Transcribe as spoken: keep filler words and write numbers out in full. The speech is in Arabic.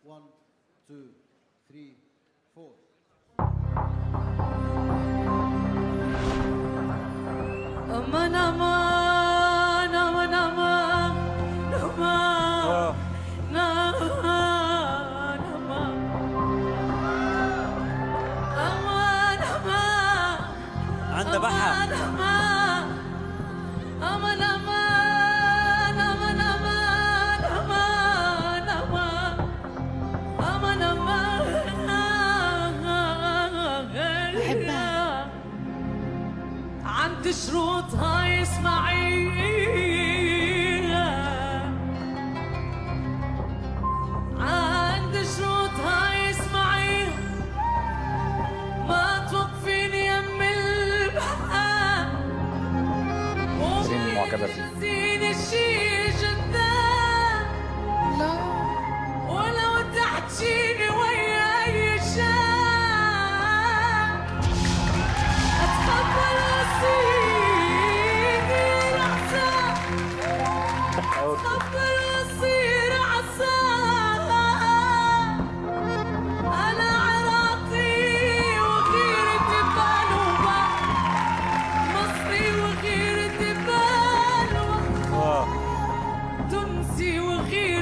واحد اثنين ثلاثة أربعة. أمان أمان أمان أمان أمان أمان أمان أمان عند بحة أمان أمان أمان أمان أمان أمان أمان بحبها عند شروطها اسمعيها عند شروطها اسمعيها ما توقفيني يم البحر ريم معجبة فيه. وزيني شي جدا لا ولو تحجيني ويا اي شاب اتقبل اصير عصا اتقبل اصير عصا انا عراقي وغيرتي بقلوبة مصري وغيرتي بقلوبة تونسي وغيرتي